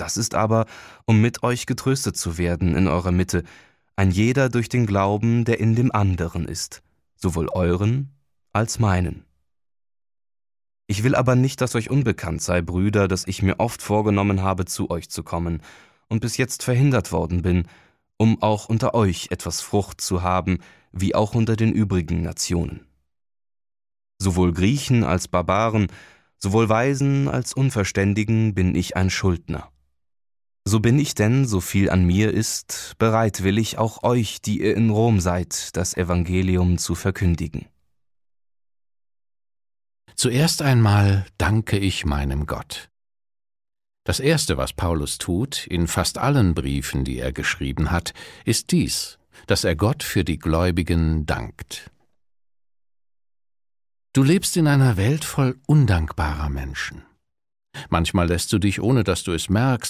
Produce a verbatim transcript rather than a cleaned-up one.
Das ist aber, um mit euch getröstet zu werden in eurer Mitte, ein jeder durch den Glauben, der in dem anderen ist, sowohl euren als meinen. Ich will aber nicht, dass euch unbekannt sei, Brüder, dass ich mir oft vorgenommen habe, zu euch zu kommen und bis jetzt verhindert worden bin, um auch unter euch etwas Frucht zu haben, wie auch unter den übrigen Nationen. Sowohl Griechen als Barbaren, sowohl Weisen als Unverständigen bin ich ein Schuldner. So bin ich denn, so viel an mir ist, bereitwillig auch euch, die ihr in Rom seid, das Evangelium zu verkündigen. Zuerst einmal danke ich meinem Gott. Das Erste, was Paulus tut, in fast allen Briefen, die er geschrieben hat, ist dies, dass er Gott für die Gläubigen dankt. Du lebst in einer Welt voll undankbarer Menschen. Manchmal lässt du dich, ohne dass du es merkst,